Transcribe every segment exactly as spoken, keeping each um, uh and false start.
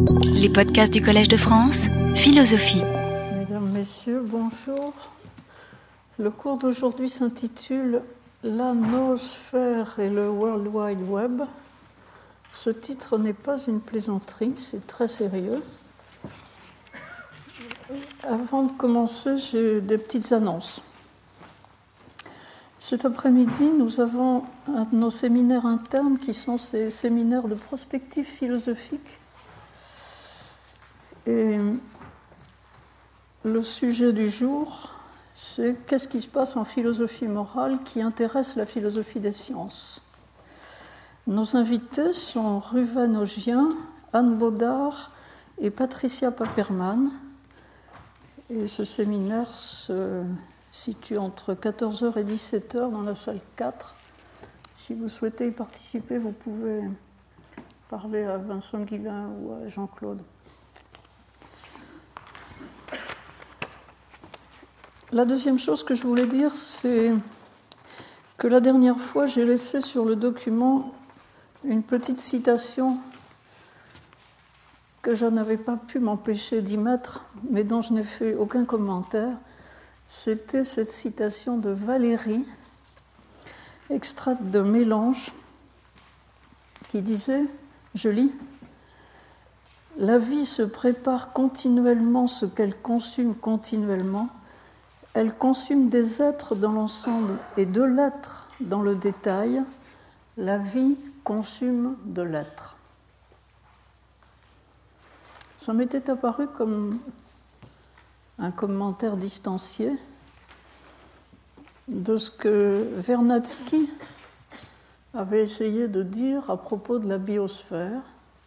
Les podcasts du Collège de France, Philosophie. Mesdames, Messieurs, bonjour. Le cours d'aujourd'hui s'intitule « La noosphère et le World Wide Web ». Ce titre n'est pas une plaisanterie, c'est très sérieux. Avant de commencer, j'ai des petites annonces. Cet après-midi, nous avons un de nos séminaires internes qui sont ces séminaires de prospective philosophique. Et le sujet du jour, c'est qu'est-ce qui se passe en philosophie morale qui intéresse la philosophie des sciences. Nos invités sont Ruven Ogien, Anne Baudard et Patricia Paperman. Et ce séminaire se situe entre quatorze heures et dix-sept heures dans la salle quatre. Si vous souhaitez y participer, vous pouvez parler à Vincent Guillain ou à Jean-Claude. La deuxième chose que je voulais dire, c'est que la dernière fois, j'ai laissé sur le document une petite citation que je n'avais pas pu m'empêcher d'y mettre, mais dont je n'ai fait aucun commentaire. C'était cette citation de Valérie, extraite de Mélange, qui disait, je lis, « La vie se prépare continuellement ce qu'elle consume continuellement. Elle consume des êtres dans l'ensemble et de l'être dans le détail. La vie consume de l'être. » Ça m'était apparu comme un commentaire distancié de ce que Vernadsky avait essayé de dire à propos de la biosphère.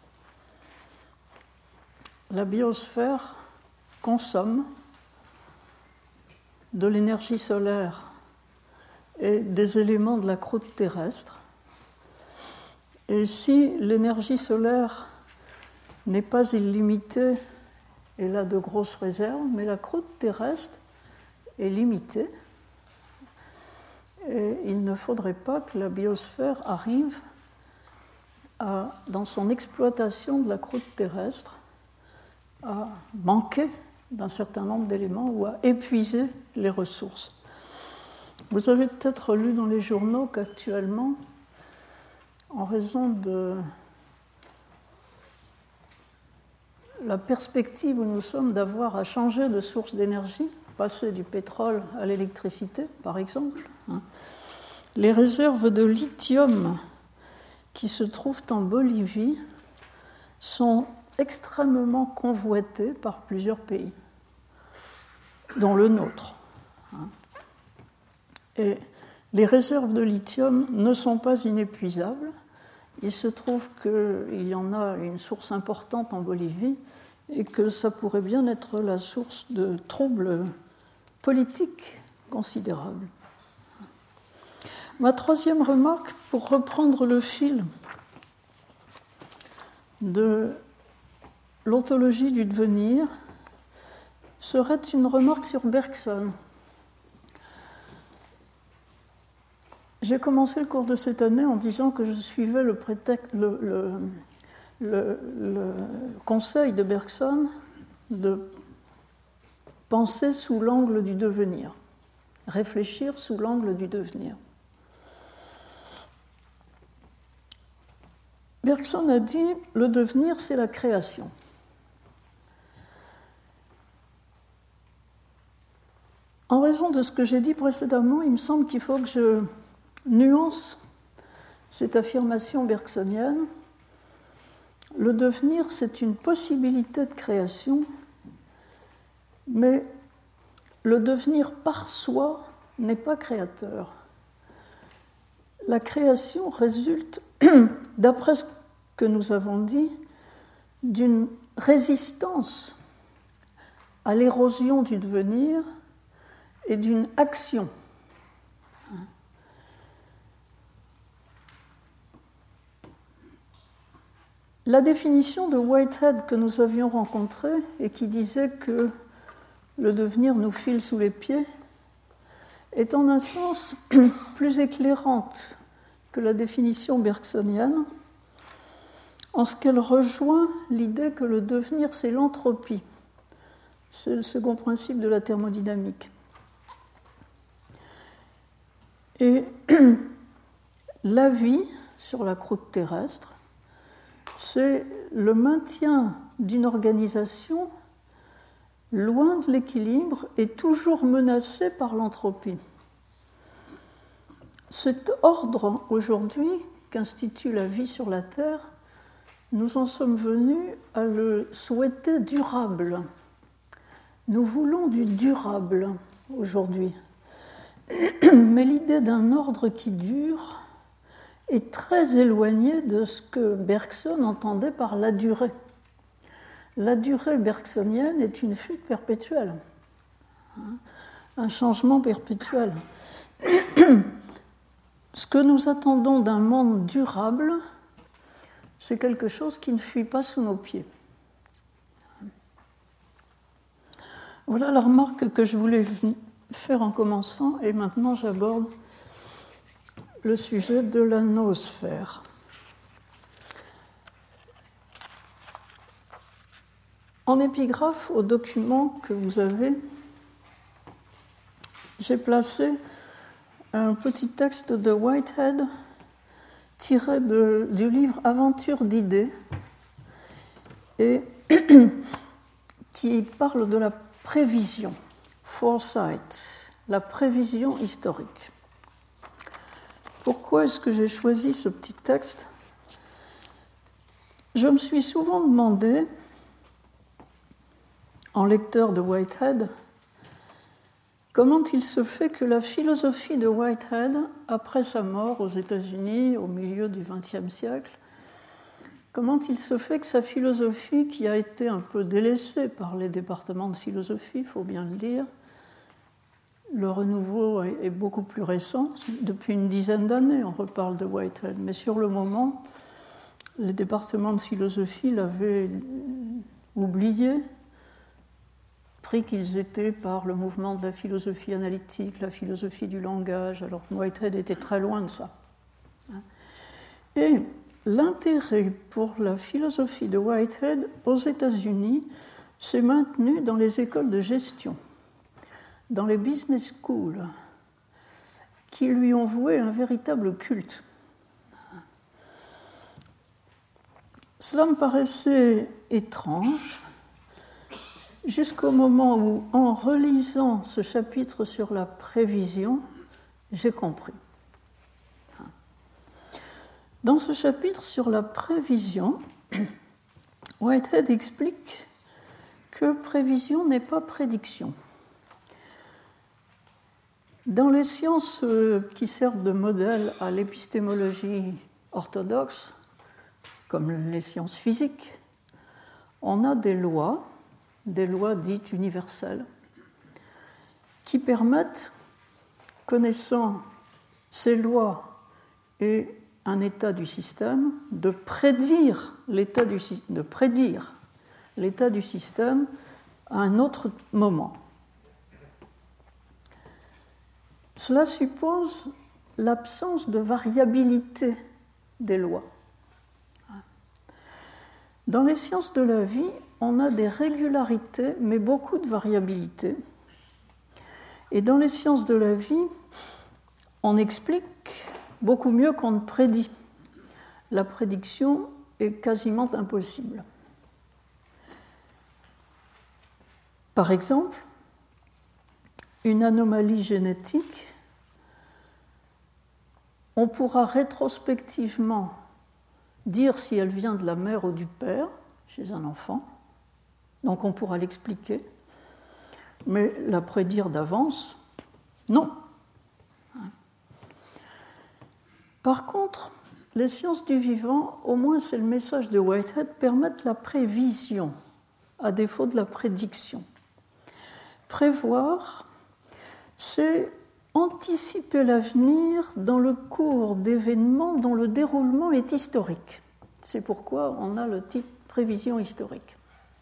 La biosphère consomme de l'énergie solaire et des éléments de la croûte terrestre. Et si l'énergie solaire n'est pas illimitée, elle a de grosses réserves, mais la croûte terrestre est limitée. Et il ne faudrait pas que la biosphère arrive à, dans son exploitation de la croûte terrestre, à manquer d'un certain nombre d'éléments ou à épuiser les ressources. Vous avez peut-être lu dans les journaux qu'actuellement, en raison de la perspective où nous sommes d'avoir à changer de source d'énergie, passer du pétrole à l'électricité, par exemple, hein, les réserves de lithium qui se trouvent en Bolivie sont extrêmement convoitées par plusieurs pays, dont le nôtre. Et les réserves de lithium ne sont pas inépuisables. Il se trouve qu'il y en a une source importante en Bolivie et que ça pourrait bien être la source de troubles politiques considérables. Ma troisième remarque, pour reprendre le fil de l'ontologie du devenir, serait une remarque sur Bergson. J'ai commencé le cours de cette année en disant que je suivais le, prétexte, le, le, le, le conseil de Bergson de penser sous l'angle du devenir, réfléchir sous l'angle du devenir. Bergson a dit « le devenir, c'est la création ». En raison de ce que j'ai dit précédemment, il me semble qu'il faut que je nuance cette affirmation bergsonienne. Le devenir, c'est une possibilité de création, mais le devenir par soi n'est pas créateur. La création résulte, d'après ce que nous avons dit, d'une résistance à l'érosion du devenir et d'une action. La définition de Whitehead que nous avions rencontrée et qui disait que le devenir nous file sous les pieds est en un sens plus éclairante que la définition bergsonienne, en ce qu'elle rejoint l'idée que le devenir, c'est l'entropie. C'est le second principe de la thermodynamique. Et la vie sur la croûte terrestre, c'est le maintien d'une organisation loin de l'équilibre et toujours menacée par l'entropie. Cet ordre aujourd'hui qu'institue la vie sur la Terre, nous en sommes venus à le souhaiter durable. Nous voulons du durable aujourd'hui. Mais l'idée d'un ordre qui dure est très éloignée de ce que Bergson entendait par la durée. La durée bergsonienne est une fuite perpétuelle, un changement perpétuel. Ce que nous attendons d'un monde durable, c'est quelque chose qui ne fuit pas sous nos pieds. Voilà la remarque que je voulais faire en commençant, et maintenant j'aborde le sujet de la noosphère. En épigraphe au document que vous avez, j'ai placé un petit texte de Whitehead tiré de, du livre Aventure d'idées et qui parle de la prévision, foresight, la prévision historique. Pourquoi est-ce que j'ai choisi ce petit texte ? Je me suis souvent demandé, en lecteur de Whitehead, comment il se fait que la philosophie de Whitehead, après sa mort aux États-Unis au milieu du vingtième siècle, comment il se fait que sa philosophie, qui a été un peu délaissée par les départements de philosophie, il faut bien le dire, le renouveau est beaucoup plus récent, depuis une dizaine d'années on reparle de Whitehead, mais sur le moment, les départements de philosophie l'avaient oublié, pris qu'ils étaient par le mouvement de la philosophie analytique, la philosophie du langage, alors Whitehead était très loin de ça. Et l'intérêt pour la philosophie de Whitehead aux États-Unis s'est maintenu dans les écoles de gestion, dans les business schools, qui lui ont voué un véritable culte. Cela me paraissait étrange, jusqu'au moment où, en relisant ce chapitre sur la prévision, j'ai compris. Dans ce chapitre sur la prévision, Whitehead explique que prévision n'est pas prédiction. Dans les sciences qui servent de modèle à l'épistémologie orthodoxe, comme les sciences physiques, on a des lois, des lois dites universelles, qui permettent, connaissant ces lois et un état du système, de prédire l'état du, de prédire l'état du système à un autre moment. Cela suppose l'absence de variabilité des lois. Dans les sciences de la vie, on a des régularités, mais beaucoup de variabilité. Et dans les sciences de la vie, on explique beaucoup mieux qu'on ne prédit. La prédiction est quasiment impossible. Par exemple, une anomalie génétique, on pourra rétrospectivement dire si elle vient de la mère ou du père chez un enfant, donc on pourra l'expliquer, mais la prédire d'avance, non. Par contre, les sciences du vivant, au moins c'est le message de Whitehead, permettent la prévision, à défaut de la prédiction. Prévoir, c'est anticiper l'avenir dans le cours d'événements dont le déroulement est historique. C'est pourquoi on a le titre prévision historique.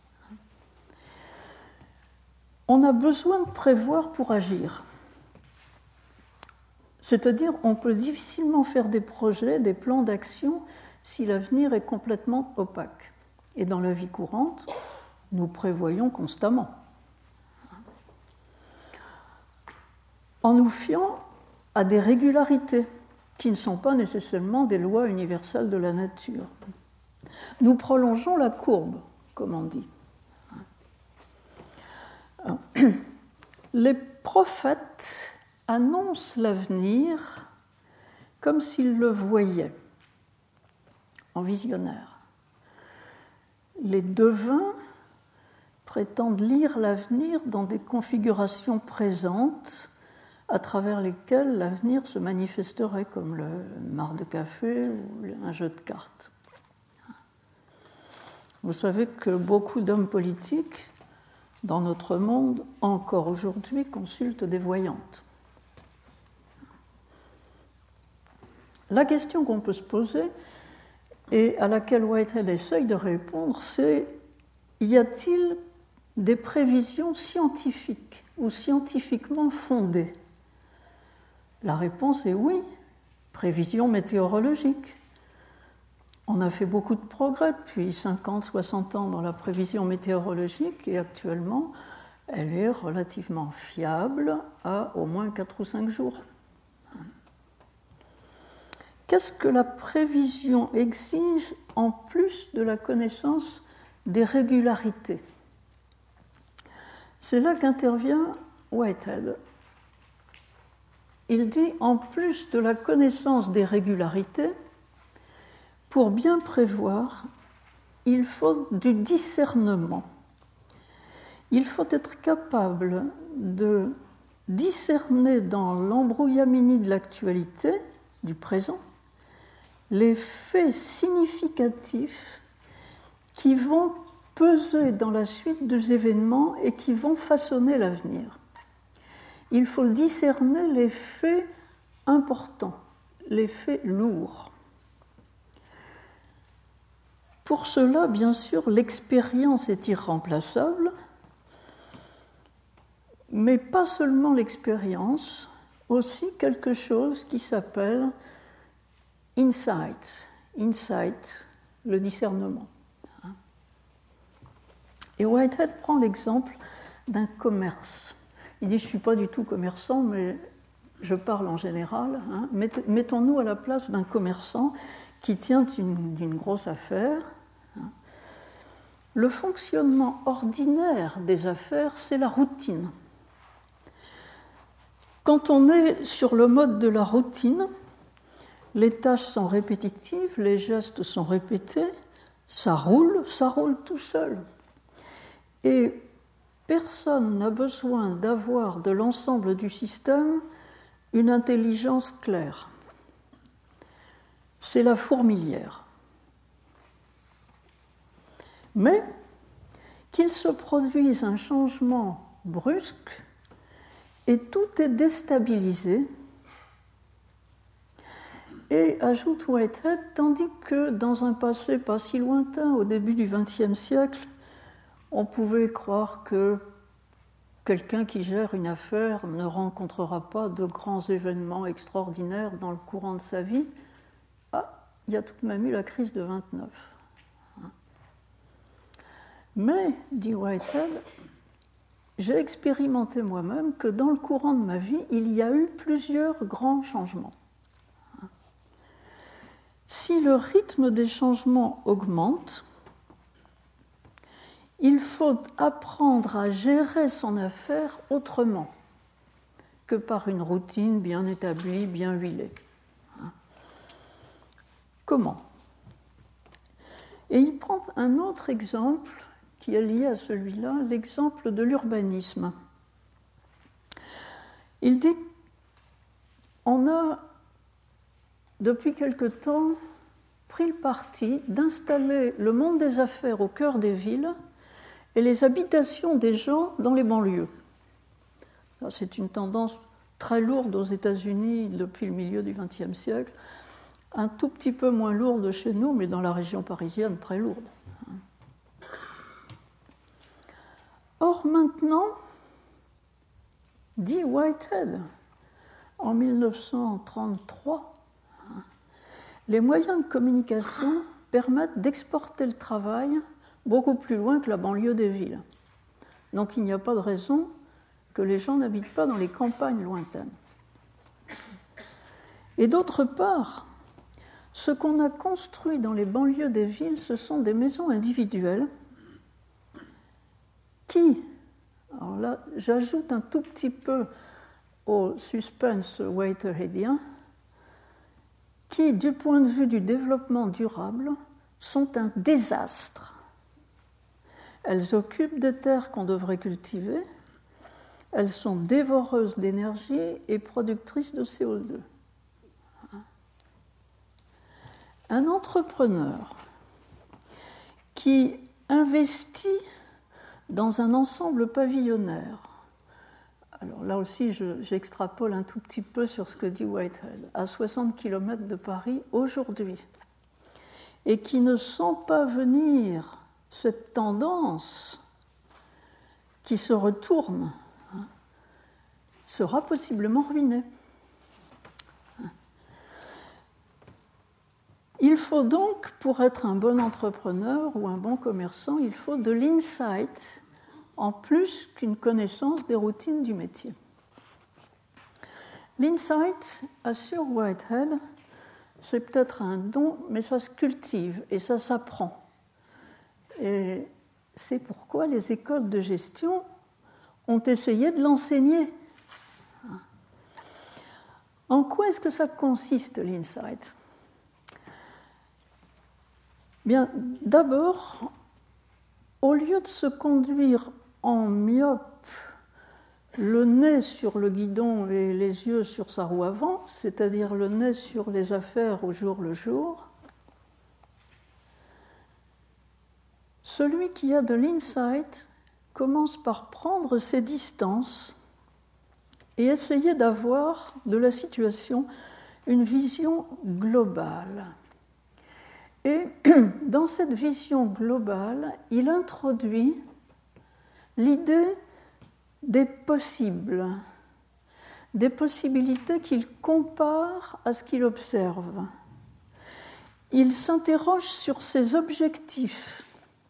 On a besoin de prévoir pour agir. C'est-à-dire, on peut difficilement faire des projets, des plans d'action si l'avenir est complètement opaque. Et dans la vie courante, nous prévoyons constamment. En nous fiant à des régularités qui ne sont pas nécessairement des lois universelles de la nature. Nous prolongeons la courbe, comme on dit. Les prophètes annoncent l'avenir comme s'ils le voyaient, en visionnaire. Les devins prétendent lire l'avenir dans des configurations présentes à travers lesquelles l'avenir se manifesterait, comme le marc de café ou un jeu de cartes. Vous savez que beaucoup d'hommes politiques dans notre monde, encore aujourd'hui, consultent des voyantes. La question qu'on peut se poser, et à laquelle Whitehead essaye de répondre, c'est: y a-t-il des prévisions scientifiques ou scientifiquement fondées? La réponse est oui, prévisions météorologiques. On a fait beaucoup de progrès depuis cinquante, soixante ans dans la prévision météorologique et actuellement, elle est relativement fiable à au moins quatre ou cinq jours. Qu'est-ce que la prévision exige en plus de la connaissance des régularités? C'est là qu'intervient Whitehead. Il dit, en plus de la connaissance des régularités, pour bien prévoir, il faut du discernement. Il faut être capable de discerner dans l'embrouillamini de l'actualité, du présent, les faits significatifs qui vont peser dans la suite des événements et qui vont façonner l'avenir. Il faut discerner les faits importants, les faits lourds. Pour cela, bien sûr, l'expérience est irremplaçable, mais pas seulement l'expérience, aussi quelque chose qui s'appelle insight, insight, le discernement. Et Whitehead prend l'exemple d'un commerce. Il dit, je ne suis pas du tout commerçant, mais je parle en général. Hein. Mettons-nous à la place d'un commerçant qui tient une, d'une grosse affaire. Hein. Le fonctionnement ordinaire des affaires, c'est la routine. Quand on est sur le mode de la routine, les tâches sont répétitives, les gestes sont répétés, ça roule, ça roule tout seul. Et personne n'a besoin d'avoir de l'ensemble du système une intelligence claire. C'est la fourmilière. Mais qu'il se produise un changement brusque et tout est déstabilisé, et ajoute Whitehead, tandis que dans un passé pas si lointain, au début du vingtième siècle, on pouvait croire que quelqu'un qui gère une affaire ne rencontrera pas de grands événements extraordinaires dans le courant de sa vie. Ah, il y a tout de même eu la crise de vingt-neuf. Mais, dit Whitehead, j'ai expérimenté moi-même que dans le courant de ma vie, il y a eu plusieurs grands changements. Si le rythme des changements augmente, il faut apprendre à gérer son affaire autrement que par une routine bien établie, bien huilée. Comment ? Et il prend un autre exemple qui est lié à celui-là, l'exemple de l'urbanisme. Il dit on a, depuis quelque temps, pris le parti d'installer le monde des affaires au cœur des villes et les habitations des gens dans les banlieues. C'est une tendance très lourde aux États-Unis depuis le milieu du vingtième siècle, un tout petit peu moins lourde chez nous, mais dans la région parisienne, très lourde. Or maintenant, dit Whitehead, en mille neuf cent trente-trois, les moyens de communication permettent d'exporter le travail beaucoup plus loin que la banlieue des villes. Donc il n'y a pas de raison que les gens n'habitent pas dans les campagnes lointaines. Et d'autre part, ce qu'on a construit dans les banlieues des villes, ce sont des maisons individuelles qui, alors là, j'ajoute un tout petit peu au suspense whiteheadien, qui, du point de vue du développement durable, sont un désastre. Elles occupent des terres qu'on devrait cultiver, elles sont dévoreuses d'énergie et productrices de C O deux. Un entrepreneur qui investit dans un ensemble pavillonnaire, alors là aussi je, j'extrapole un tout petit peu sur ce que dit Whitehead, à soixante kilomètres de Paris aujourd'hui, et qui ne sent pas venir cette tendance qui se retourne, hein, sera possiblement ruiné. Il faut donc, pour être un bon entrepreneur ou un bon commerçant, il faut de l'insight en plus qu'une connaissance des routines du métier. L'insight, assure Whitehead, c'est peut-être un don, mais ça se cultive et ça s'apprend. Et c'est pourquoi les écoles de gestion ont essayé de l'enseigner. En quoi est-ce que ça consiste, l'insight ? Bien, d'abord, au lieu de se conduire en myope, le nez sur le guidon et les yeux sur sa roue avant, c'est-à-dire le nez sur les affaires au jour le jour, celui qui a de l'insight commence par prendre ses distances et essayer d'avoir de la situation une vision globale. Et dans cette vision globale, il introduit l'idée des possibles, des possibilités qu'il compare à ce qu'il observe. Il s'interroge sur ses objectifs.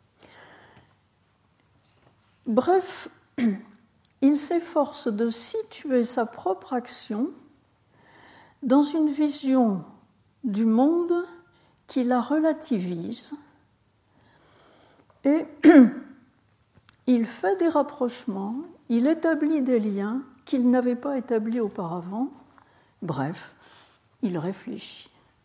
Bref, il s'efforce de situer sa propre action dans une vision du monde qui la relativise et il fait des rapprochements, il établit des liens qu'il n'avait pas établis auparavant. Bref, il réfléchit.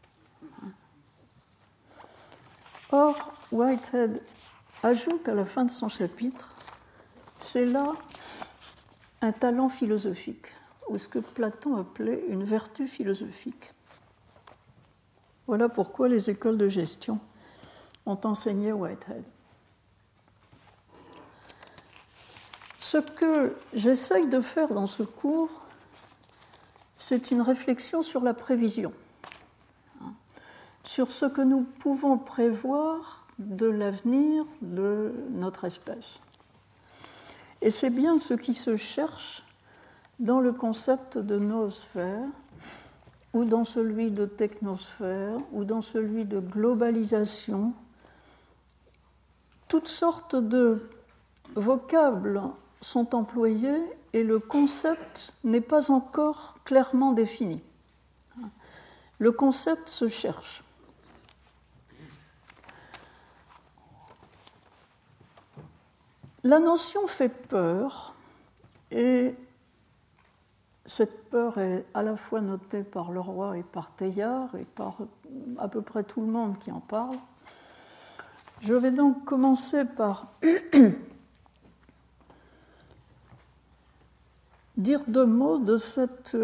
Or, Whitehead ajoute à la fin de son chapitre, c'est là un talent philosophique, ou ce que Platon appelait une vertu philosophique. Voilà pourquoi les écoles de gestion ont enseigné Whitehead. Ce que j'essaye de faire dans ce cours, c'est une réflexion sur la prévision, sur ce que nous pouvons prévoir de l'avenir de notre espèce. Et c'est bien ce qui se cherche dans le concept de noosphère, ou dans celui de technosphère, ou dans celui de globalisation. Toutes sortes de vocables sont employés et le concept n'est pas encore clairement défini. Le concept se cherche. La notion fait peur et cette peur est à la fois notée par le roi et par Teilhard et par à peu près tout le monde qui en parle. Je vais donc commencer par dire deux mots de cette,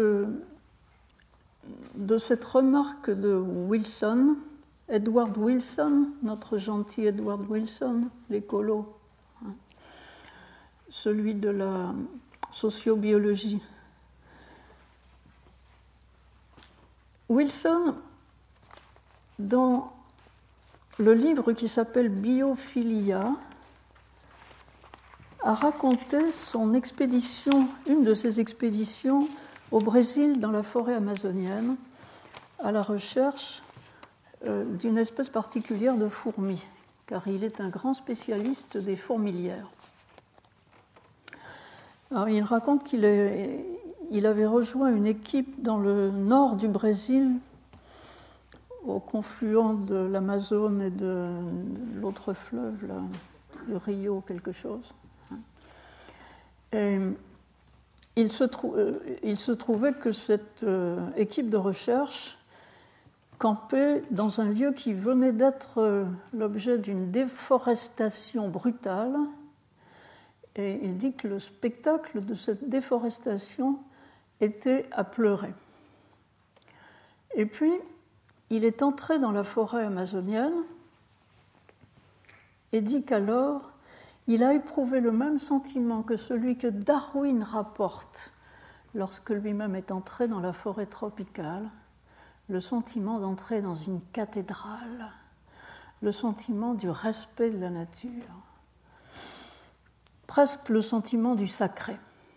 de cette remarque de Wilson, Edward Wilson, notre gentil Edward Wilson, l'écolo, hein, celui de la sociobiologie. Wilson, dans le livre qui s'appelle Biophilia, a raconté son expédition, une de ses expéditions au Brésil dans la forêt amazonienne, à la recherche euh, d'une espèce particulière de fourmi, car il est un grand spécialiste des fourmilières. Alors, il raconte qu'il est, il avait rejoint une équipe dans le nord du Brésil, au confluent de l'Amazone et de l'autre fleuve, là, du Rio, quelque chose. Et il se, trou- il se trouvait que cette euh, équipe de recherche campait dans un lieu qui venait d'être euh, l'objet d'une déforestation brutale. Et il dit que le spectacle de cette déforestation était à pleurer. Et puis, il est entré dans la forêt amazonienne et dit qu'alors, il a éprouvé le même sentiment que celui que Darwin rapporte lorsque lui-même est entré dans la forêt tropicale, le sentiment d'entrer dans une cathédrale, le sentiment du respect de la nature, presque le sentiment du sacré.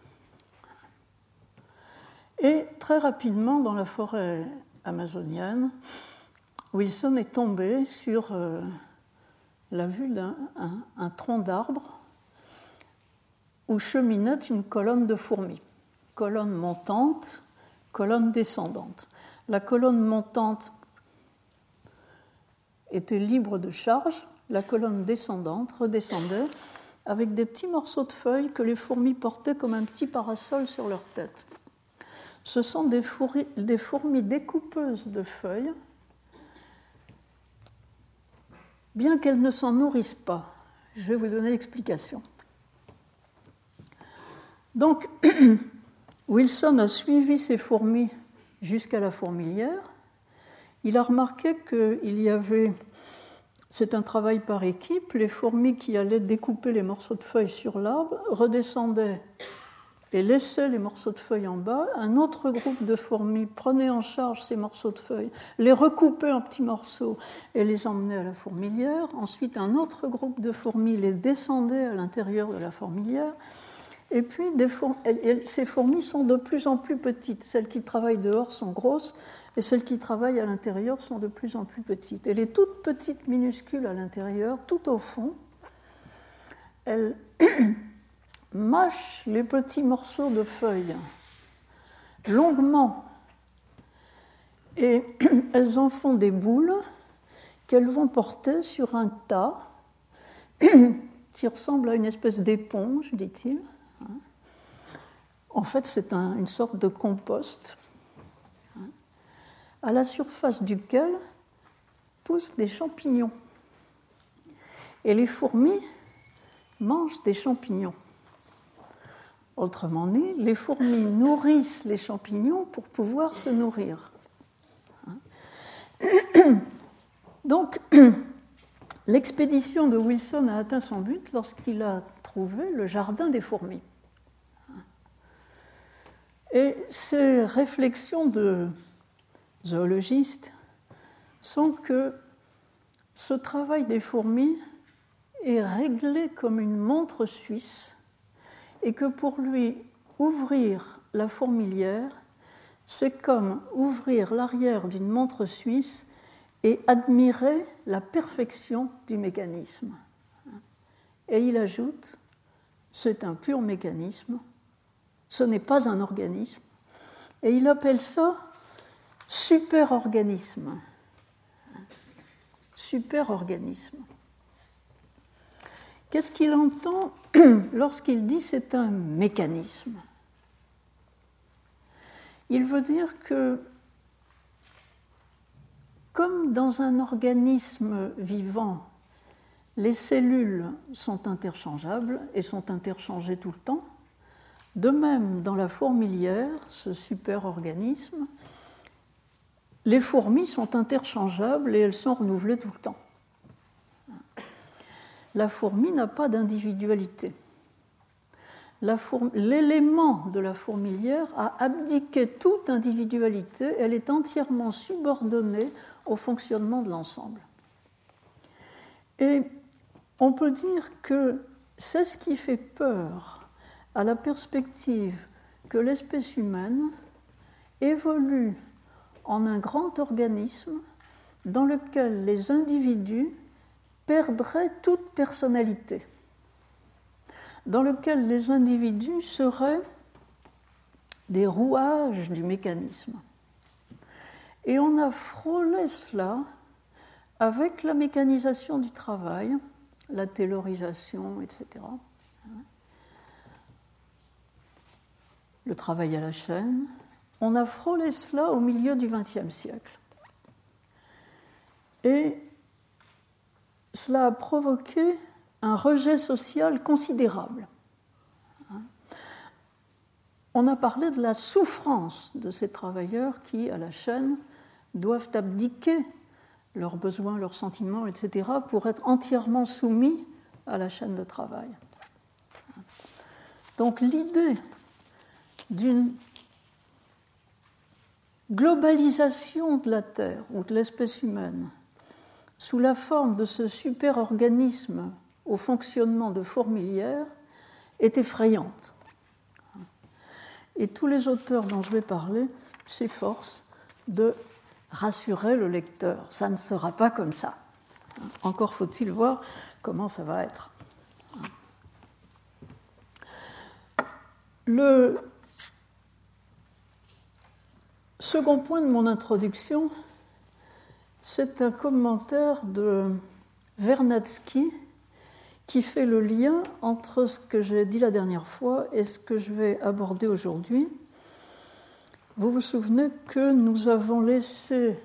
Et très rapidement, dans la forêt amazonienne, Wilson est tombé sur euh, la vue d'un un, un tronc d'arbre où cheminait une colonne de fourmis, colonne montante, colonne descendante. La colonne montante était libre de charge, la colonne descendante redescendait avec des petits morceaux de feuilles que les fourmis portaient comme un petit parasol sur leur tête. Ce sont des fourmis, des fourmis découpeuses de feuilles, bien qu'elles ne s'en nourrissent pas. Je vais vous donner l'explication. Donc, Wilson a suivi ces fourmis jusqu'à la fourmilière. Il a remarqué qu'il y avait, c'est un travail par équipe, les fourmis qui allaient découper les morceaux de feuilles sur l'arbre redescendaient et laissaient les morceaux de feuilles en bas. Un autre groupe de fourmis prenait en charge ces morceaux de feuilles, les recoupait en petits morceaux et les emmenait à la fourmilière. Ensuite, un autre groupe de fourmis les descendait à l'intérieur de la fourmilière. Et puis, des fourmis, ces fourmis sont de plus en plus petites. Celles qui travaillent dehors sont grosses et celles qui travaillent à l'intérieur sont de plus en plus petites. Et les toutes petites, minuscules à l'intérieur, tout au fond, elles mâchent les petits morceaux de feuilles longuement et elles en font des boules qu'elles vont porter sur un tas qui ressemble à une espèce d'éponge, dit-il. En fait, c'est un, une sorte de compost à la surface duquel poussent des champignons. Et les fourmis mangent des champignons. Autrement dit, les fourmis nourrissent les champignons pour pouvoir se nourrir. Donc, l'expédition de Wilson a atteint son but lorsqu'il a trouvé le jardin des fourmis. Et ces réflexions de zoologistes sont que ce travail des fourmis est réglé comme une montre suisse et que pour lui, ouvrir la fourmilière, c'est comme ouvrir l'arrière d'une montre suisse et admirer la perfection du mécanisme. Et il ajoute, c'est un pur mécanisme, ce n'est pas un organisme, et il appelle ça superorganisme. Superorganisme. Qu'est-ce qu'il entend lorsqu'il dit c'est un mécanisme ? Il veut dire que, comme dans un organisme vivant, les cellules sont interchangeables et sont interchangées tout le temps, de même, dans la fourmilière, ce superorganisme, les fourmis sont interchangeables et elles sont renouvelées tout le temps. La fourmi n'a pas d'individualité. La fourmi, l'élément de la fourmilière a abdiqué toute individualité, elle est entièrement subordonnée au fonctionnement de l'ensemble. Et on peut dire que c'est ce qui fait peur à la perspective que l'espèce humaine évolue en un grand organisme dans lequel les individus perdraient toute personnalité, dans lequel les individus seraient des rouages du mécanisme. Et on a frôlé cela avec la mécanisation du travail, la taylorisation, et cetera. Le travail à la chaîne. On a frôlé cela au milieu du vingtième siècle. Et cela a provoqué un rejet social considérable. On a parlé de la souffrance de ces travailleurs qui, à la chaîne, doivent abdiquer leurs besoins, leurs sentiments, et cetera, pour être entièrement soumis à la chaîne de travail. Donc l'idée d'une globalisation de la Terre ou de l'espèce humaine sous la forme de ce super-organisme au fonctionnement de fourmilière est effrayante. Et tous les auteurs dont je vais parler s'efforcent de rassurer le lecteur. Ça ne sera pas comme ça. Encore faut-il voir comment ça va être. Le second point de mon introduction, c'est un commentaire de Vernadsky qui fait le lien entre ce que j'ai dit la dernière fois et ce que je vais aborder aujourd'hui. Vous vous souvenez que nous avons laissé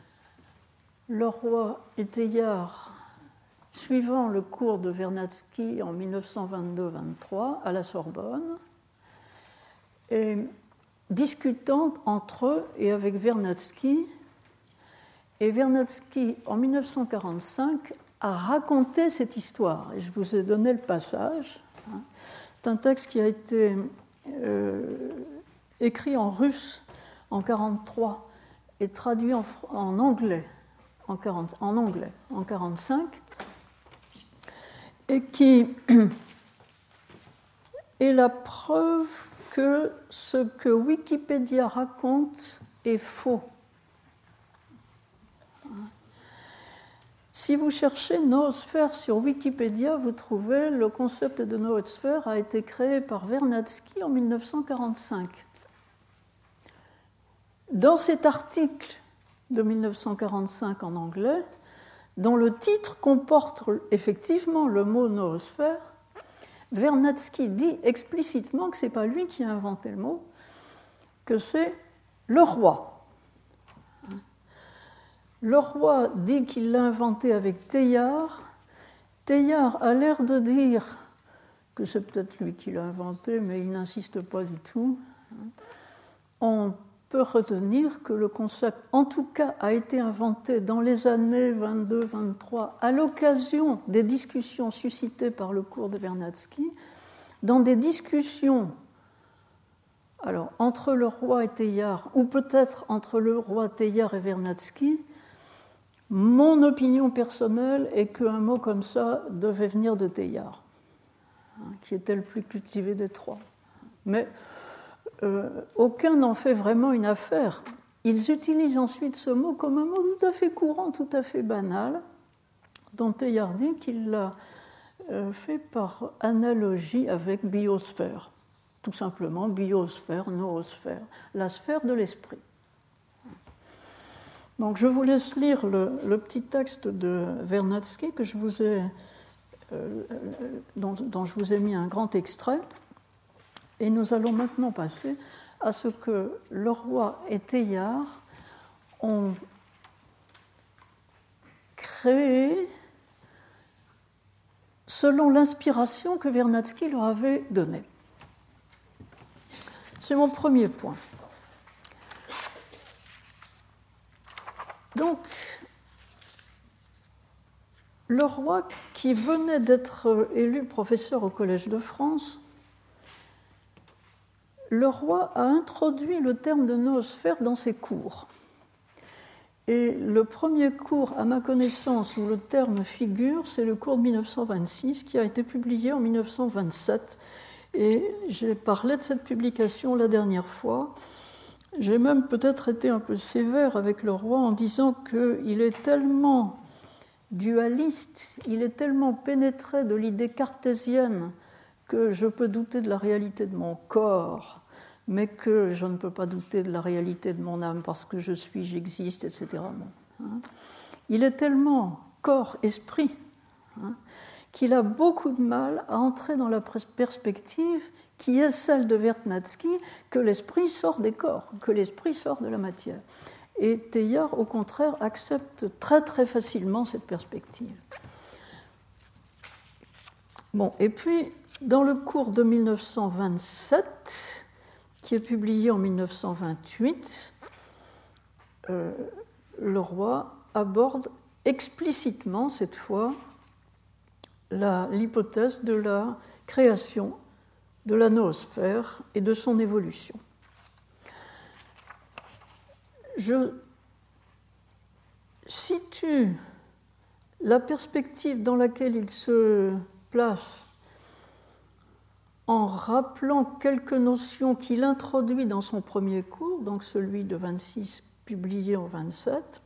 Leroy et Teilhard, suivant le cours de Vernadsky en mille neuf cent vingt-deux vingt-trois à la Sorbonne, et discutant entre eux et avec Vernadsky. Et Vernadsky, en mille neuf cent quarante-cinq, a raconté cette histoire. Et je vous ai donné le passage. C'est un texte qui a été euh, écrit en russe en mille neuf cent quarante-trois et traduit en, en anglais en, quarante, en anglais en mille neuf cent quarante-cinq, et qui est la preuve que ce que Wikipédia raconte est faux. Si vous cherchez noosphère sur Wikipédia, vous trouvez le concept de noosphère a été créé par Vernadsky en mille neuf cent quarante-cinq. Dans cet article de mille neuf cent quarante-cinq en anglais, dont le titre comporte effectivement le mot noosphère, Vernadsky dit explicitement que ce n'est pas lui qui a inventé le mot, que c'est le roi. Le roi dit qu'il l'a inventé avec Teilhard. Teilhard a l'air de dire que c'est peut-être lui qui l'a inventé, mais il n'insiste pas du tout. On peut retenir que le concept, en tout cas, a été inventé dans les années vingt-deux vingt-trois à l'occasion des discussions suscitées par le cours de Vernadsky, dans des discussions alors, entre le roi et Teilhard, ou peut-être entre le roi Teilhard et Vernadsky. Mon opinion personnelle est qu'un mot comme ça devait venir de Teilhard, hein, qui était le plus cultivé des trois. Mais euh, aucun n'en fait vraiment une affaire. Ils utilisent ensuite ce mot comme un mot tout à fait courant, tout à fait banal, dont Teilhard dit qu'il l'a euh, fait par analogie avec biosphère. Tout simplement, biosphère, noosphère, la sphère de l'esprit. Donc, je vous laisse lire le, le petit texte de Vernadsky que je vous ai, euh, dont, dont je vous ai mis un grand extrait. Et nous allons maintenant passer à ce que Leroy et Teilhard ont créé selon l'inspiration que Vernadsky leur avait donnée. C'est mon premier point. Donc, Leroy, qui venait d'être élu professeur au Collège de France, Leroy a introduit le terme de noosphère dans ses cours. Et le premier cours, à ma connaissance, où le terme figure, c'est le cours de mille neuf cent vingt-six, qui a été publié en mille neuf cent vingt-sept. Et j'ai parlé de cette publication la dernière fois. j'ai même peut-être été un peu sévère avec le roi en disant qu'il est tellement dualiste, il est tellement pénétré de l'idée cartésienne que je peux douter de la réalité de mon corps, mais que je ne peux pas douter de la réalité de mon âme parce que je suis, j'existe, et cetera. Hein. Il est tellement corps-esprit hein, qu'il a beaucoup de mal à entrer dans la perspective qui est celle de Vernadsky, que l'esprit sort des corps, que l'esprit sort de la matière. Et Teilhard, au contraire, accepte très très facilement cette perspective. Bon, et puis, dans le cours de mille neuf cent vingt-sept, qui est publié en mille neuf cent vingt-huit, euh, le roi aborde explicitement, cette fois, la, l'hypothèse de la création de la noosphère et de son évolution. Je situe la perspective dans laquelle il se place en rappelant quelques notions qu'il introduit dans son premier cours, donc celui de vingt-six publié en vingt-sept.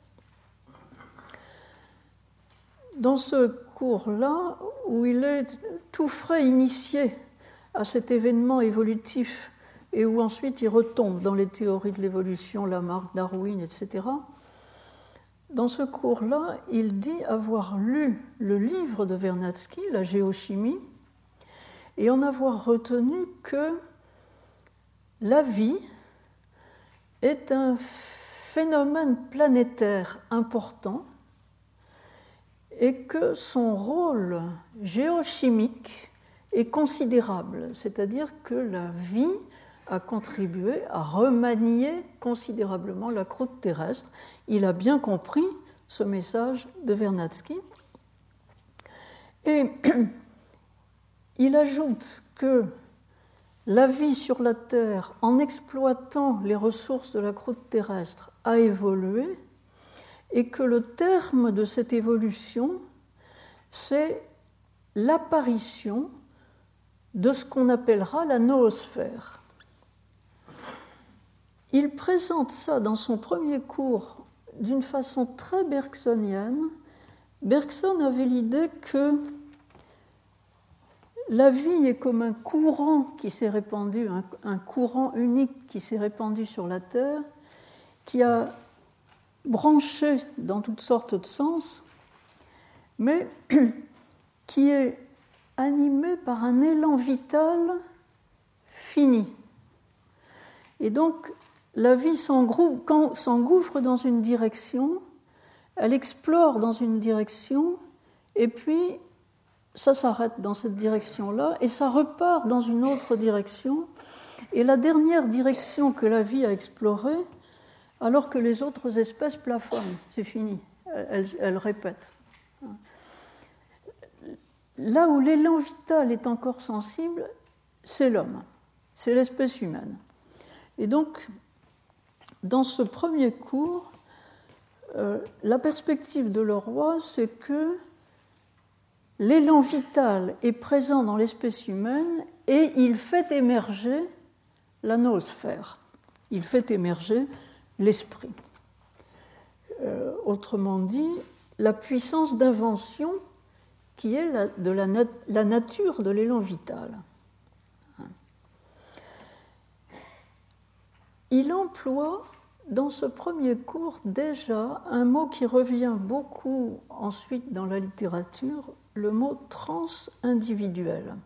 Dans ce cours-là, où il est tout frais initié à cet événement évolutif et où ensuite il retombe dans les théories de l'évolution, Lamarck, Darwin, et cetera. Dans ce cours-là, il dit avoir lu le livre de Vernadsky, La géochimie, et en avoir retenu que la vie est un phénomène planétaire important et que son rôle géochimique est considérable, c'est-à-dire que la vie a contribué à remanier considérablement la croûte terrestre. Il a bien compris ce message de Vernadsky. Et il ajoute que la vie sur la Terre, en exploitant les ressources de la croûte terrestre, a évolué et que le terme de cette évolution, c'est l'apparition de ce qu'on appellera la noosphère. Il présente ça dans son premier cours d'une façon très bergsonienne. Bergson avait l'idée que la vie est comme un courant qui s'est répandu, un, un courant unique qui s'est répandu sur la Terre, qui a branché dans toutes sortes de sens, mais qui est animé par un élan vital fini. Et donc, la vie s'engouffre dans une direction, elle explore dans une direction, et puis ça s'arrête dans cette direction-là, et ça repart dans une autre direction. Et la dernière direction que la vie a explorée, alors que les autres espèces plafonnent, c'est fini, elle, elle répète. Là où l'élan vital est encore sensible, c'est l'homme, c'est l'espèce humaine. Et donc, dans ce premier cours, euh, la perspective de Leroy, c'est que l'élan vital est présent dans l'espèce humaine et il fait émerger la noosphère, il fait émerger l'esprit. Euh, autrement dit, la puissance d'invention qui est la, de la, nat- la nature de l'élan vital. Il emploie dans ce premier cours déjà un mot qui revient beaucoup ensuite dans la littérature, le mot transindividuel.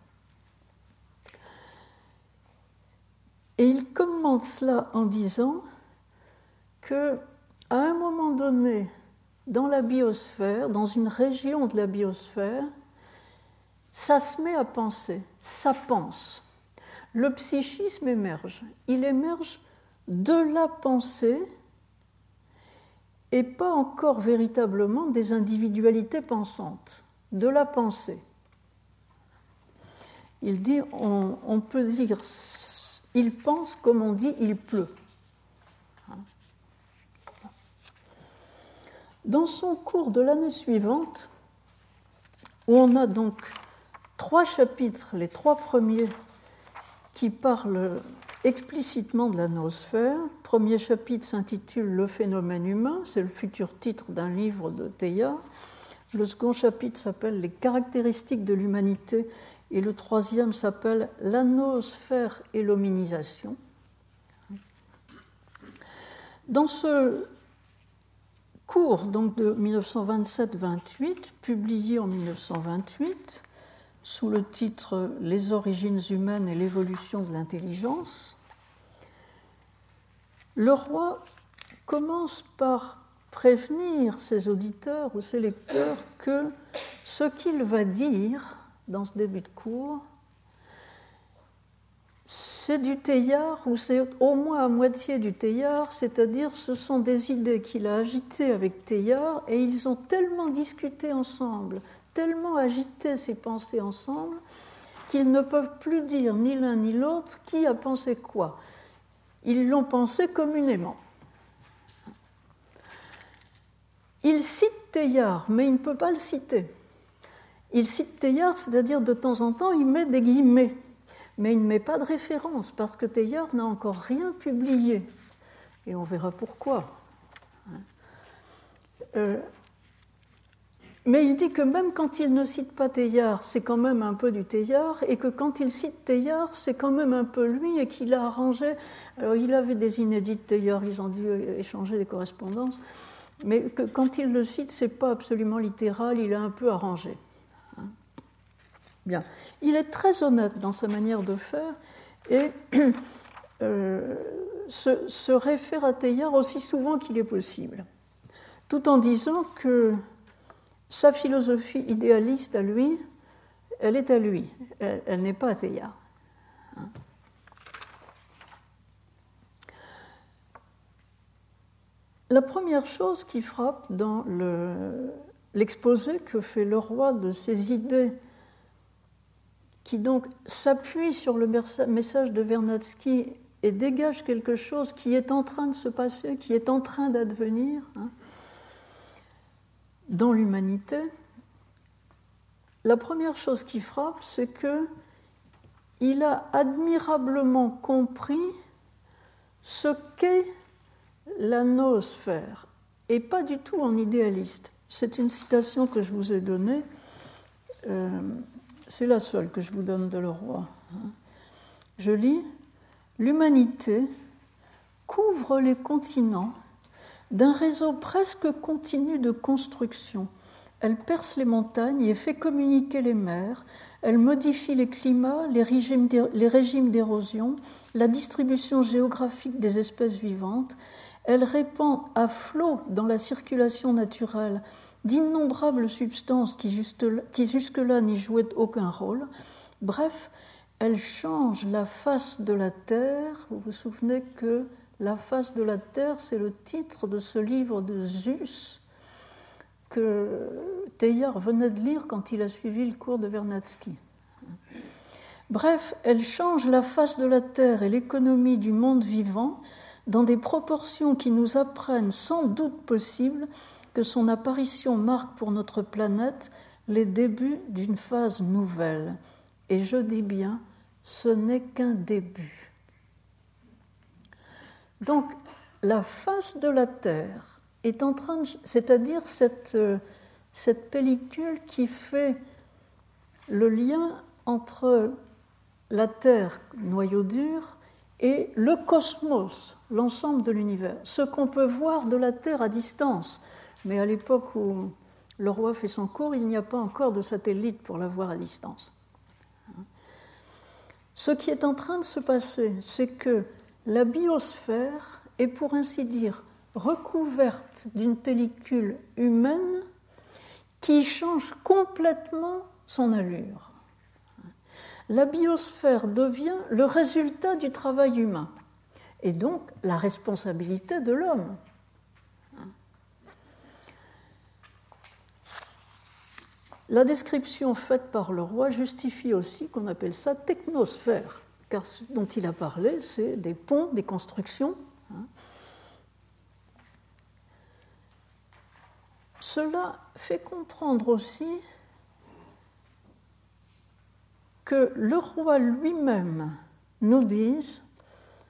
Et il commence cela en disant qu'à un moment donné, dans la biosphère, dans une région de la biosphère, ça se met à penser, ça pense. Le psychisme émerge. Il émerge de la pensée et pas encore véritablement des individualités pensantes, de la pensée. Il dit, on, on peut dire, il pense comme on dit, il pleut. Dans son cours de l'année suivante, où on a donc trois chapitres, les trois premiers, qui parlent explicitement de la noosphère. Le premier chapitre s'intitule « Le phénomène humain », c'est le futur titre d'un livre de Teilhard. Le second chapitre s'appelle « Les caractéristiques de l'humanité » et le troisième s'appelle « La noosphère et l'hominisation ». Dans ce cours donc, de mille neuf cent vingt-sept vingt-huit, publié en mille neuf cent vingt-huit, sous le titre « Les origines humaines et l'évolution de l'intelligence », le roi commence par prévenir ses auditeurs ou ses lecteurs que ce qu'il va dire dans ce début de cours, c'est du Teilhard, ou c'est au moins à moitié du Teilhard, c'est-à-dire ce sont des idées qu'il a agitées avec Teilhard et ils ont tellement discuté ensemble, tellement agité ces pensées ensemble, qu'ils ne peuvent plus dire ni l'un ni l'autre qui a pensé quoi. Ils l'ont pensé communément. Il cite Teilhard, mais il ne peut pas le citer. Il cite Teilhard, c'est-à-dire de temps en temps, il met des guillemets, mais il ne met pas de référence, parce que Teilhard n'a encore rien publié. Et on verra pourquoi. Euh, mais il dit que même quand il ne cite pas Teilhard, c'est quand même un peu du Teilhard, et que quand il cite Teilhard, c'est quand même un peu lui, et qu'il a arrangé... Alors, il avait des inédits de Teilhard, ils ont dû échanger des correspondances, mais que quand il le cite, ce n'est pas absolument littéral, il a un peu arrangé. Bien. Il est très honnête dans sa manière de faire et euh, se, se réfère à Teilhard aussi souvent qu'il est possible, tout en disant que sa philosophie idéaliste à lui, elle est à lui, elle, elle n'est pas à Teilhard. La première chose qui frappe dans le, l'exposé que fait le roi de ces idées qui donc s'appuie sur le message de Vernadsky et dégage quelque chose qui est en train de se passer, qui est en train d'advenir hein, dans l'humanité. La première chose qui frappe, c'est qu'il a admirablement compris ce qu'est la noosphère, et pas du tout en idéaliste. C'est une citation que je vous ai donnée. Euh, C'est la seule que je vous donne de le roi. Je lis « L'humanité couvre les continents d'un réseau presque continu de construction. Elle perce les montagnes et fait communiquer les mers. Elle modifie les climats, les régimes, les régimes d'érosion, la distribution géographique des espèces vivantes. Elle répand à flot dans la circulation naturelle d'innombrables substances qui, juste, qui jusque-là n'y jouaient aucun rôle. Bref, elle change la face de la Terre. Vous vous souvenez que la face de la Terre, c'est le titre de ce livre de Zeus que Teilhard venait de lire quand il a suivi le cours de Vernadsky. Bref, elle change la face de la Terre et l'économie du monde vivant dans des proportions qui nous apprennent sans doute possible que son apparition marque pour notre planète les débuts d'une phase nouvelle. Et je dis bien, ce n'est qu'un début. Donc, la face de la Terre est en train de... C'est-à-dire cette, cette pellicule qui fait le lien entre la Terre, noyau dur, et le cosmos, l'ensemble de l'univers. Ce qu'on peut voir de la Terre à distance. Mais à l'époque où le roi fait son cours, il n'y a pas encore de satellite pour la voir à distance. Ce qui est en train de se passer, c'est que la biosphère est, pour ainsi dire, recouverte d'une pellicule humaine qui change complètement son allure. La biosphère devient le résultat du travail humain, et donc la responsabilité de l'homme. La description faite par le roi justifie aussi qu'on appelle ça technosphère, car ce dont il a parlé, c'est des ponts, des constructions. Cela fait comprendre aussi que le roi lui-même nous dise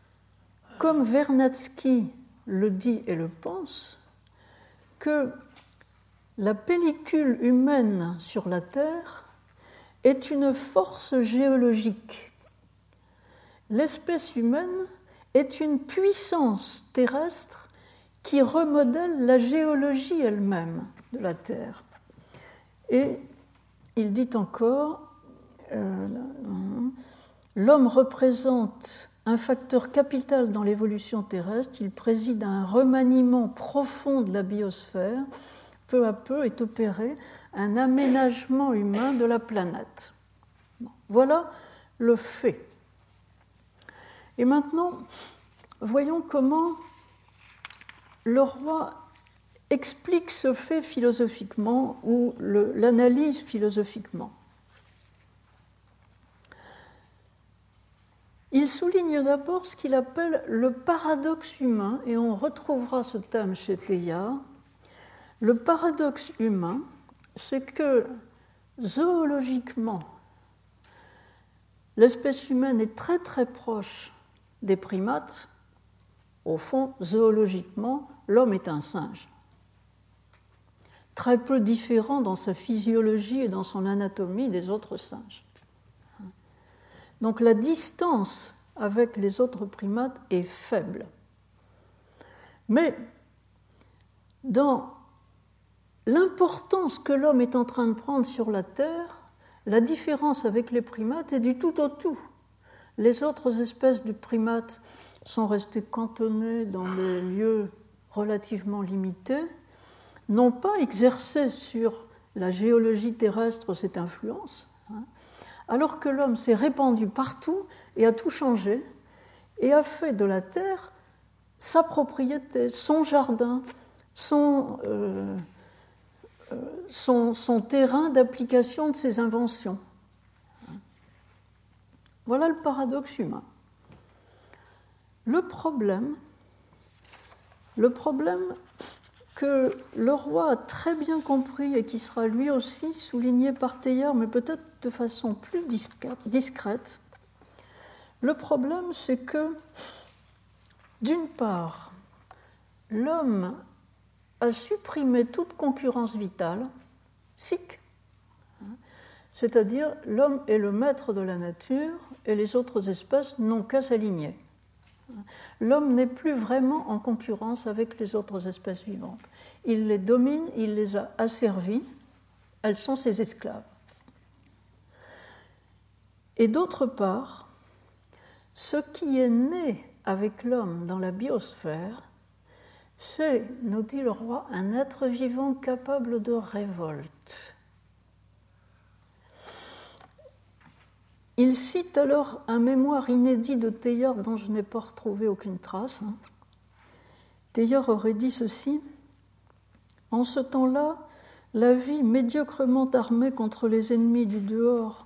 comme Vernadsky le dit et le pense, que la pellicule humaine sur la Terre est une force géologique. L'espèce humaine est une puissance terrestre qui remodèle la géologie elle-même de la Terre. Et il dit encore, euh, l'homme représente un facteur capital dans l'évolution terrestre, il préside à un remaniement profond de la biosphère, peu à peu est opéré un aménagement humain de la planète. Bon, voilà le fait. Et maintenant, voyons comment le roi explique ce fait philosophiquement ou le, l'analyse philosophiquement. Il souligne d'abord ce qu'il appelle le paradoxe humain, et on retrouvera ce thème chez Teilhard. Le paradoxe humain, c'est que zoologiquement, l'espèce humaine est très très proche des primates. Au fond, zoologiquement, l'homme est un singe. Très peu différent dans sa physiologie et dans son anatomie des autres singes. Donc la distance avec les autres primates est faible. Mais dans l'importance que l'homme est en train de prendre sur la Terre, la différence avec les primates est du tout au tout. Les autres espèces de primates sont restées cantonnées dans des lieux relativement limités, n'ont pas exercé sur la géologie terrestre cette influence, hein, alors que l'homme s'est répandu partout et a tout changé, et a fait de la Terre sa propriété, son jardin, son, euh, euh, son, son terrain d'application de ses inventions. Voilà le paradoxe humain. Le problème, le problème que le roi a très bien compris et qui sera lui aussi souligné par Teilhard, mais peut-être de façon plus discrète, le problème c'est que, d'une part, l'homme a supprimé toute concurrence vitale, sic, c'est-à-dire l'homme est le maître de la nature et les autres espèces n'ont qu'à s'aligner. L'homme n'est plus vraiment en concurrence avec les autres espèces vivantes. Il les domine, il les a asservies, elles sont ses esclaves. Et d'autre part, ce qui est né avec l'homme dans la biosphère, c'est, nous dit le roi, un être vivant capable de révolte. Il cite alors un mémoire inédit de Teilhard dont je n'ai pas retrouvé aucune trace. Teilhard aurait dit ceci: « En ce temps-là, la vie médiocrement armée contre les ennemis du dehors,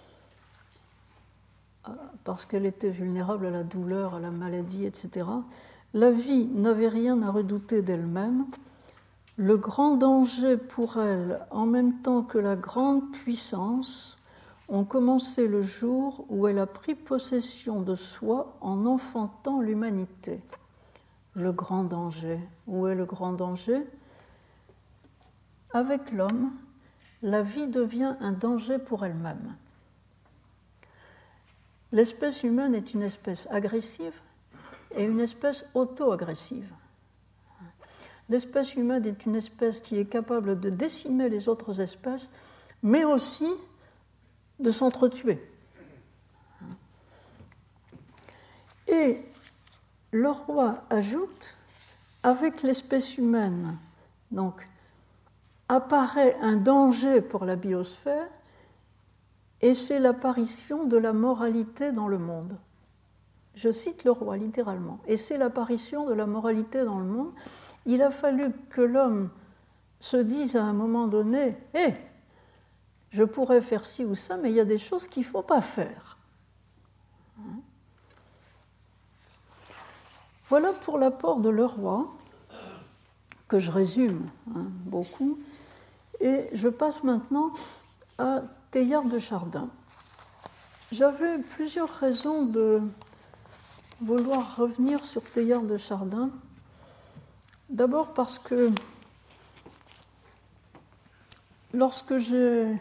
parce qu'elle était vulnérable à la douleur, à la maladie, et cetera, la vie n'avait rien à redouter d'elle-même. Le grand danger pour elle, en même temps que la grande puissance, ont commencé le jour où elle a pris possession de soi en enfantant l'humanité. » Le grand danger. Où est le grand danger ? Avec l'homme, la vie devient un danger pour elle-même. L'espèce humaine est une espèce agressive et une espèce auto-agressive. L'espèce humaine est une espèce qui est capable de décimer les autres espèces, mais aussi de s'entretuer. Et le roi ajoute, avec l'espèce humaine, donc, apparaît un danger pour la biosphère, et c'est l'apparition de la moralité dans le monde. Je cite le roi littéralement. Et c'est l'apparition de la moralité dans le monde. Il a fallu que l'homme se dise à un moment donné, « Hé, je pourrais faire ci ou ça, mais il y a des choses qu'il ne faut pas faire. » Voilà pour l'apport de le roi, que je résume hein, beaucoup. Et je passe maintenant à Teilhard de Chardin. J'avais plusieurs raisons de, vouloir revenir sur Teilhard de Chardin. D'abord parce que lorsque j'ai,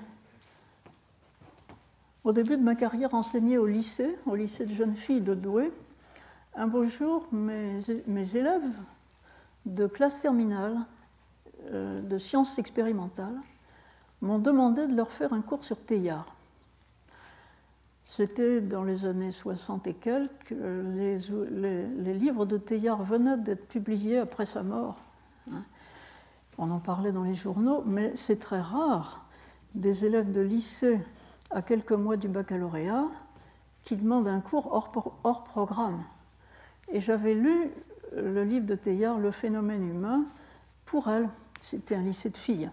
au début de ma carrière, enseigné au lycée, au lycée de jeunes filles de Douai, un beau jour, mes, mes élèves de classe terminale euh, de sciences expérimentales m'ont demandé de leur faire un cours sur Teilhard. C'était dans les années soixante et quelques, les, les, les livres de Teilhard venaient d'être publiés après sa mort. On en parlait dans les journaux, mais c'est très rare des élèves de lycée à quelques mois du baccalauréat qui demandent un cours hors, hors programme. Et j'avais lu le livre de Teilhard, Le phénomène humain, pour elle. C'était un lycée de filles.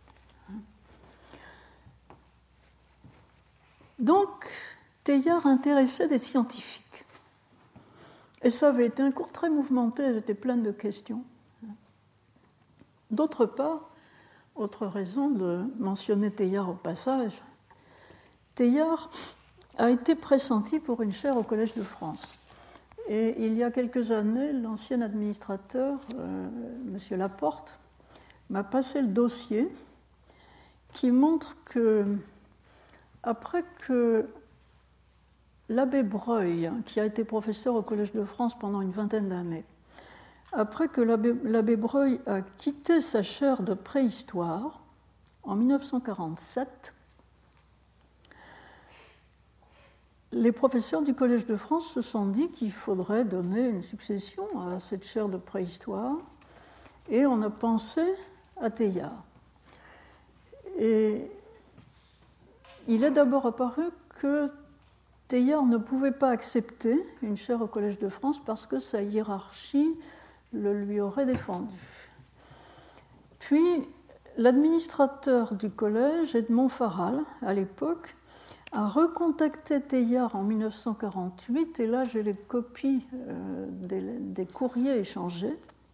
Donc, Teilhard intéressait des scientifiques. Et ça avait été un cours très mouvementé, j'étais pleine de questions. D'autre part, autre raison de mentionner Teilhard au passage, Teilhard a été pressenti pour une chaire au Collège de France. Et il y a quelques années, l'ancien administrateur, euh, M. Laporte, m'a passé le dossier qui montre que, après que l'abbé Breuil, qui a été professeur au Collège de France pendant une vingtaine d'années, après que l'abbé, l'abbé Breuil a quitté sa chaire de préhistoire en dix-neuf cent quarante-sept, les professeurs du Collège de France se sont dit qu'il faudrait donner une succession à cette chaire de préhistoire, et on a pensé à Teilhard. Et il est d'abord apparu que Teilhard ne pouvait pas accepter une chaire au Collège de France parce que sa hiérarchie le lui aurait défendu. Puis, l'administrateur du collège, Edmond Faral, à l'époque, a recontacté Teilhard en dix-neuf cent quarante-huit, et là j'ai les copies euh, des, des courriers échangés.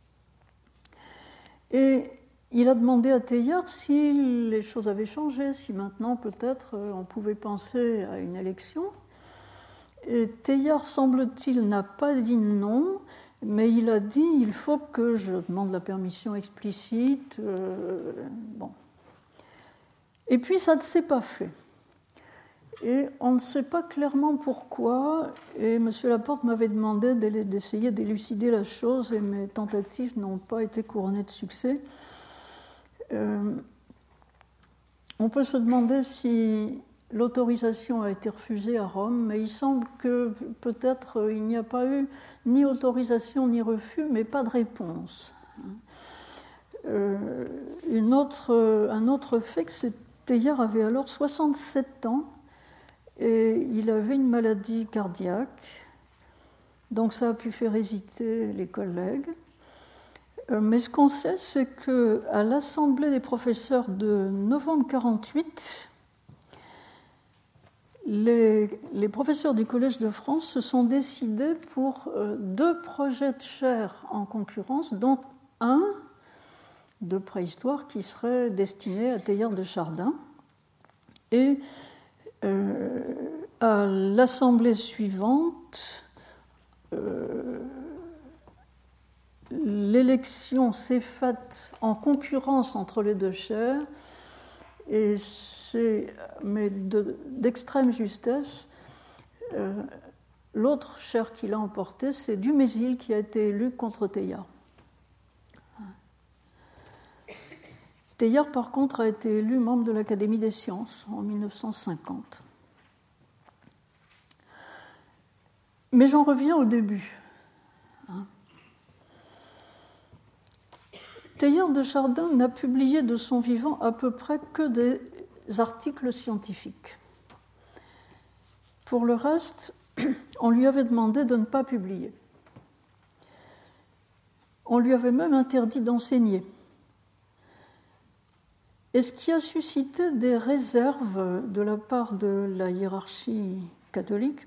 Et il a demandé à Teilhard si les choses avaient changé, si maintenant peut-être euh, on pouvait penser à une élection. Et Teilhard, semble-t-il, n'a pas dit non, mais il a dit il faut que je demande la permission explicite. Euh, bon. Et puis ça ne s'est pas fait. Et on ne sait pas clairement pourquoi, et M. Laporte m'avait demandé d'essayer d'élucider la chose, et mes tentatives n'ont pas été couronnées de succès. Euh, on peut se demander si l'autorisation a été refusée à Rome, mais il semble que peut-être il n'y a pas eu ni autorisation ni refus, mais pas de réponse. Euh, une autre, un autre fait, c'est que Teilhard avait alors soixante-sept ans, et il avait une maladie cardiaque, donc ça a pu faire hésiter les collègues. Mais ce qu'on sait, c'est qu'à l'Assemblée des professeurs de novembre quarante-huit, les, les professeurs du Collège de France se sont décidés pour deux projets de chaire en concurrence, dont un de préhistoire qui serait destiné à Teilhard de Chardin. Et Euh, à l'assemblée suivante, euh, l'élection s'est faite en concurrence entre les deux chaires, et c'est, mais de, d'extrême justesse, euh, l'autre chaire qui l'a emporté, c'est Dumézil qui a été élu contre Teilhard. Teilhard, par contre, a été élu membre de l'Académie des sciences en dix-neuf cent cinquante. Mais j'en reviens au début. Teilhard de Chardin n'a publié de son vivant à peu près que des articles scientifiques. Pour le reste, on lui avait demandé de ne pas publier. On lui avait même interdit d'enseigner. Et ce qui a suscité des réserves de la part de la hiérarchie catholique,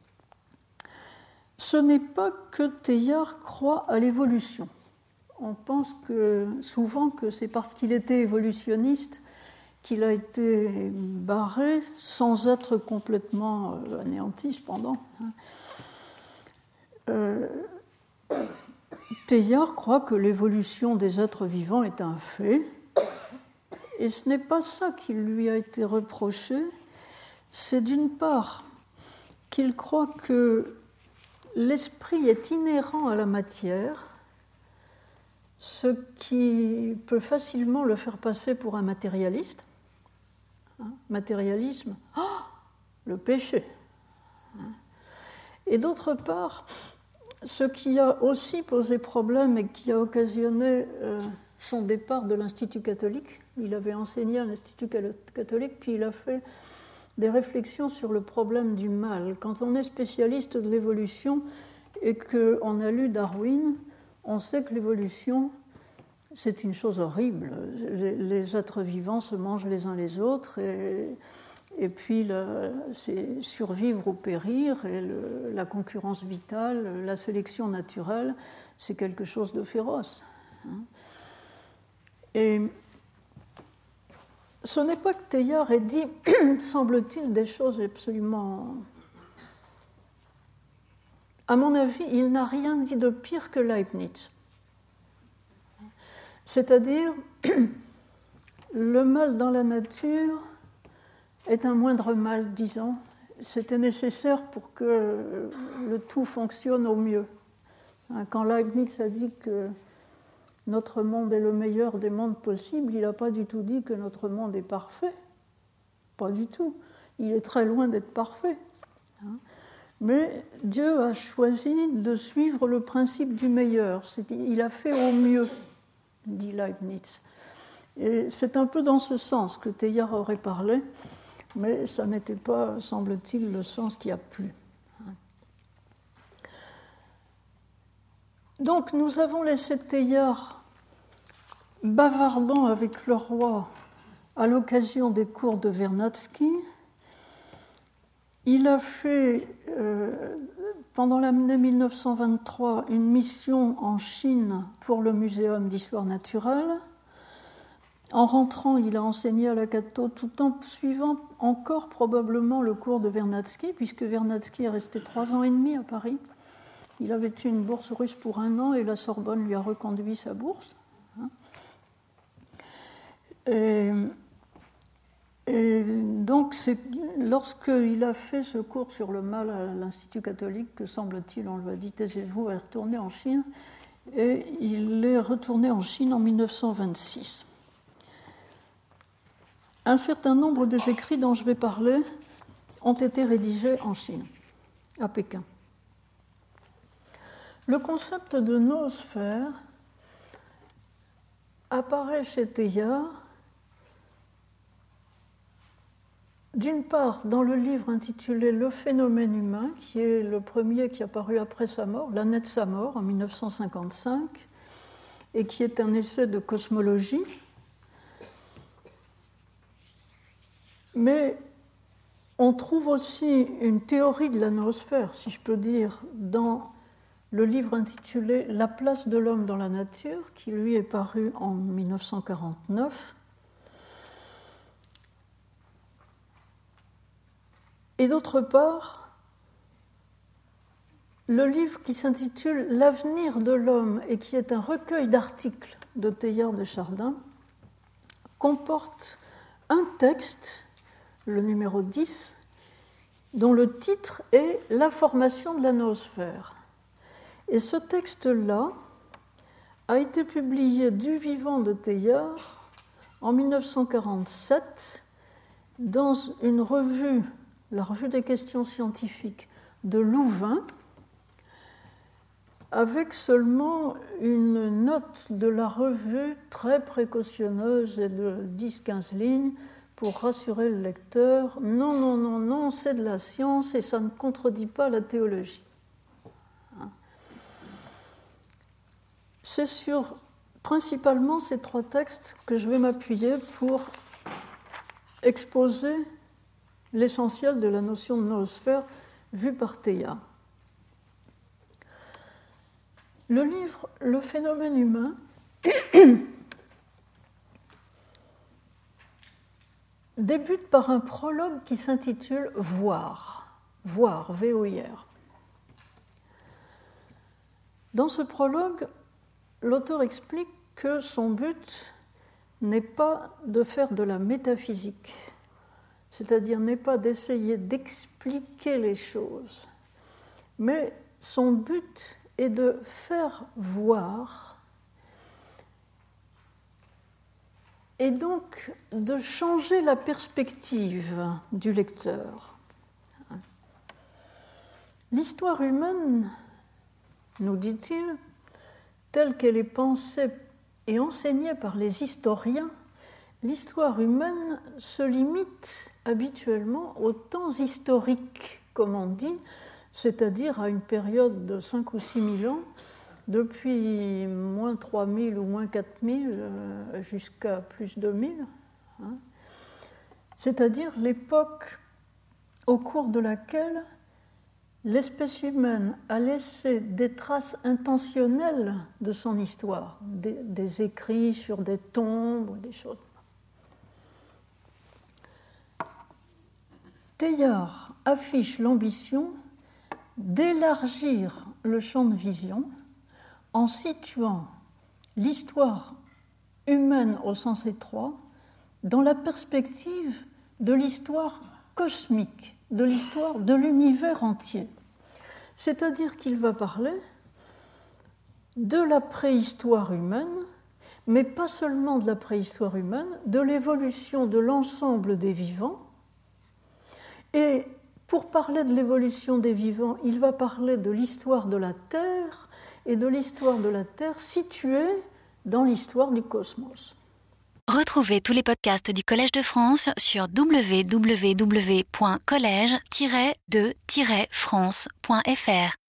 ce n'est pas que Teilhard croit à l'évolution. On pense que, souvent que c'est parce qu'il était évolutionniste qu'il a été barré sans être complètement anéanti cependant. euh, Teilhard croit que l'évolution des êtres vivants est un fait, et ce n'est pas ça qui lui a été reproché, c'est d'une part qu'il croit que l'esprit est inhérent à la matière, ce qui peut facilement le faire passer pour un matérialiste. Hein, matérialisme, oh, le péché. Hein. Et d'autre part, ce qui a aussi posé problème et qui a occasionné euh, son départ de l'Institut catholique, il avait enseigné à l'Institut catholique, puis il a fait des réflexions sur le problème du mal. Quand on est spécialiste de l'évolution et qu'on a lu Darwin, on sait que l'évolution, c'est une chose horrible. Les, les êtres vivants se mangent les uns les autres, et, et puis la, c'est survivre ou périr, et le, la concurrence vitale, la sélection naturelle, c'est quelque chose de féroce. Et ce n'est pas que Teilhard ait dit, semble-t-il, des choses absolument... À mon avis, il n'a rien dit de pire que Leibniz. C'est-à-dire, le mal dans la nature est un moindre mal, disons. C'était nécessaire pour que le tout fonctionne au mieux. Quand Leibniz a dit que notre monde est le meilleur des mondes possibles, il n'a pas du tout dit que notre monde est parfait. Pas du tout. Il est très loin d'être parfait. Mais Dieu a choisi de suivre le principe du meilleur. Il a fait au mieux, dit Leibniz. Et c'est un peu dans ce sens que Teilhard aurait parlé, mais ça n'était pas, semble-t-il, le sens qui a plu. Donc nous avons laissé Teilhard bavardant avec le roi à l'occasion des cours de Vernadsky. Il a fait, euh, pendant l'année mille neuf cent vingt-trois, une mission en Chine pour le Muséum d'histoire naturelle. En rentrant, il a enseigné à la Cato tout en suivant encore probablement le cours de Vernadsky, puisque Vernadsky est resté trois ans et demi à Paris. Il avait eu une bourse russe pour un an et la Sorbonne lui a reconduit sa bourse. Et, et donc, c'est lorsqu'il a fait ce cours sur le mal à l'Institut catholique que, semble-t-il, on lui a dit « taisez-vous et retournez en Chine ». Et il est retourné en Chine en mille neuf cent vingt-six. Un certain nombre des écrits dont je vais parler ont été rédigés en Chine, à Pékin. Le concept de noosphère apparaît chez Teilhard, d'une part dans le livre intitulé « Le phénomène humain », qui est le premier qui est apparu après sa mort, l'année de sa mort, en mille neuf cent cinquante-cinq, et qui est un essai de cosmologie. Mais on trouve aussi une théorie de la noosphère, si je peux dire, dans le livre intitulé « La place de l'homme dans la nature », qui lui est paru en mille neuf cent quarante-neuf. Et d'autre part, le livre qui s'intitule « L'avenir de l'homme » et qui est un recueil d'articles de Teilhard de Chardin, comporte un texte, le numéro dix, dont le titre est « La formation de la noosphère ». Et ce texte-là a été publié du vivant de Teilhard en mille neuf cent quarante-sept dans une revue, la revue des questions scientifiques de Louvain, avec seulement une note de la revue très précautionneuse et de dix à quinze lignes pour rassurer le lecteur. Non, non, non, non, c'est de la science et ça ne contredit pas la théologie. C'est sur principalement ces trois textes que je vais m'appuyer pour exposer l'essentiel de la notion de noosphère vue par Teilhard. Le livre « Le phénomène humain » débute par un prologue qui s'intitule « Voir », voir, V O I R. Dans ce prologue, l'auteur explique que son but n'est pas de faire de la métaphysique, c'est-à-dire n'est pas d'essayer d'expliquer les choses, mais son but est de faire voir et donc de changer la perspective du lecteur. L'histoire humaine, nous dit-il, telle qu'elle est pensée et enseignée par les historiens, l'histoire humaine se limite habituellement aux temps historiques, comme on dit, c'est-à-dire à une période de cinq ou six mille ans, depuis moins trois mille ou moins quatre mille jusqu'à plus de mille, hein, c'est-à-dire l'époque au cours de laquelle l'espèce humaine a laissé des traces intentionnelles de son histoire, des, des écrits sur des tombes, des choses. Teilhard affiche l'ambition d'élargir le champ de vision en situant l'histoire humaine au sens étroit dans la perspective de l'histoire cosmique, de l'histoire de l'univers entier. C'est-à-dire qu'il va parler de la préhistoire humaine, mais pas seulement de la préhistoire humaine, de l'évolution de l'ensemble des vivants. Et pour parler de l'évolution des vivants, il va parler de l'histoire de la Terre et de l'histoire de la Terre située dans l'histoire du cosmos. Retrouvez tous les podcasts du Collège de France sur w w w point collège tiret de tiret france point f r.